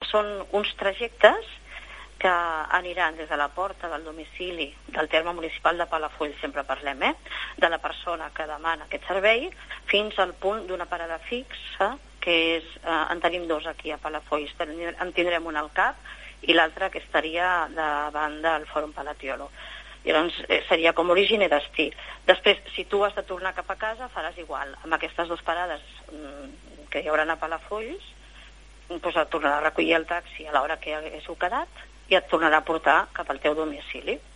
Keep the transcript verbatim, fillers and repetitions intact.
són uns trajectes que aniran des de la porta del domicili del terme municipal de Palafolls, sempre parlem, eh? de la persona que demana aquest servei, fins al punt d'una parada fixa, que és, eh, en tenim dos aquí a Palafolls, en tindrem un al CAP i l'altre que estaria davant del Fòrum Palatiolo. Llavors eh, seria com origen i destí. Després, si tu has de tornar cap a casa, faràs igual. Amb aquestes dues parades mm, que hi haurà a Palafolls, doncs et tornarà a recollir el taxi a l'hora que haguéssiu quedat i et tornarà a portar cap al teu domicili.